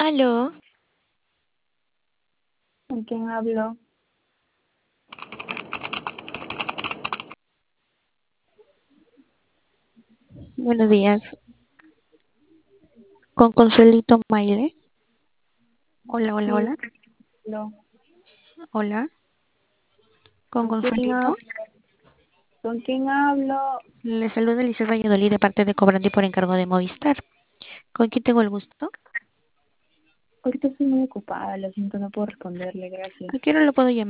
Aló, ¿Con quién hablo? buenos días. Con Consuelito Maile. Hola, hola, Sí, hola. hablo. Hola, con ¿Con quién Consuelito. hablo? ¿Con quién hablo? Le saluda Lisset Valladolid de parte de Cobrante por encargo de Movistar. ¿Con quién tengo el gusto? Ahorita estoy muy ocupada, lo siento, no puedo responderle, ¿A gracias. qué hora lo puedo llamar?